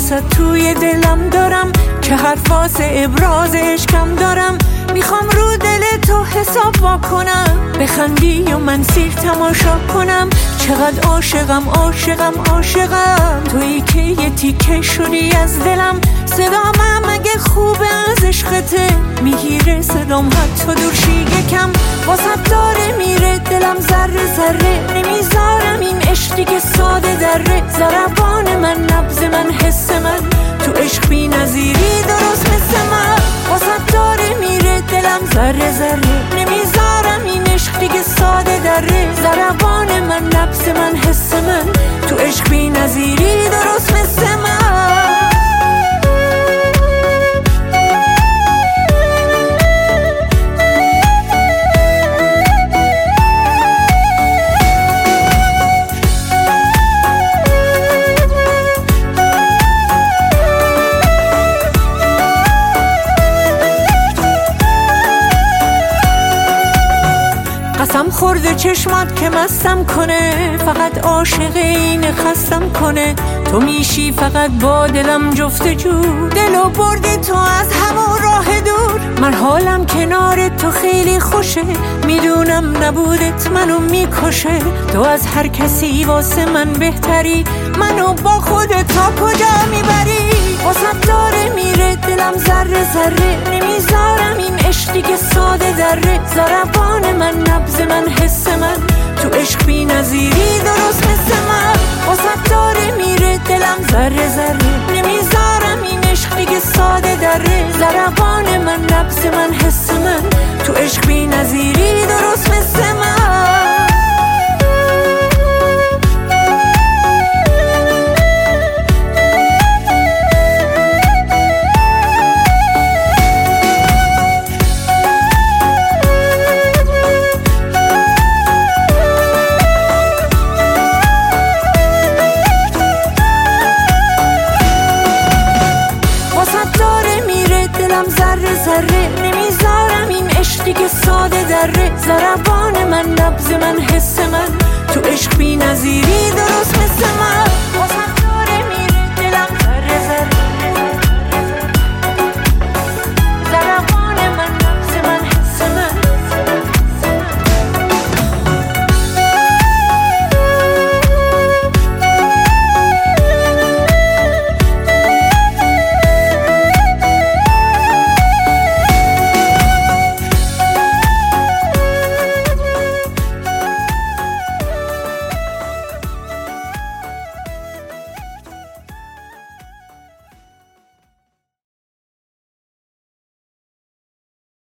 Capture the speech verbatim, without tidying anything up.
واسه توی دلم دارم که حرف واسه ابراز عشقم دارم. میخوام رو دل تو حساب وا کنم، بخندی و من سیر تماشا کنم. چقدر عاشقم عاشقم عاشقم، تویی که یه تیکه شدی از دلم. صدام اگه خوبه از عشقته میگیره صدام حتی دور شیگه کم. واسه داره میره دلم ذره ذره، نمیذارم این عشقی که ساده دره. ضربان من نبض من حس من، تو عشق بی نظیری درست مثل من. واسه داره میره دلم ذره ذره، نمیذارم این عشق دیگه ساده دره. ضربان من نبض من حس من، تو عشق بی نظیری درست مثل من. قسم خورده چشمات که مستم کنه، فقط عاشق اینه خستم کنه. تو میشی فقط با دلم جفت جو، دلو بردی تو از همون راه دور. من حالم کنار تو خیلی خوشه، میدونم نبودت منو میکشه. تو از هر کسی واسه من بهتری، منو با خودت تا کجا میبری. واسه داره میره دلم ذره ذره، نمیذارم این عشقی که ساده دره. ضربان من نبض من حس من، تو عشق بی نظیری درست مثل من. واسه داره میره دلم ذره ذره، نمیذارم این عشق دیگه ساده دره. ضربان من نبض من حس من، تو عشق بی نظیری درست مثل من. ذره ذره، نمیذارم این عشقی که ساده دره. ضربان من نبض من حس من، تو عشق بی نظیری درست مثل من.